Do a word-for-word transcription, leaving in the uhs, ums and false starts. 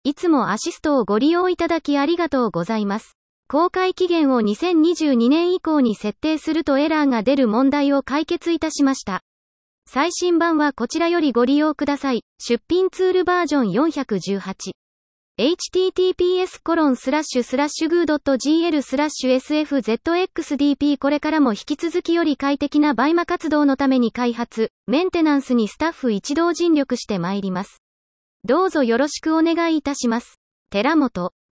いつもアシストをご利用いただきありがとうございます。公開期限をにせんにじゅうにねん以降に設定するとエラーが出る問題を解決いたしました。最新版はこちらよりご利用ください。出品ツールバージョンよんひゃくじゅうはち。エイチティーティーピーエスコロンスラッシュスラッシュグードットジーエルスラッシュエスエフゼットエックスディーピー これからも引き続きより快適なバイマ活動のために開発、メンテナンスにスタッフ一同尽力してまいります。どうぞよろしくお願いいたします。寺本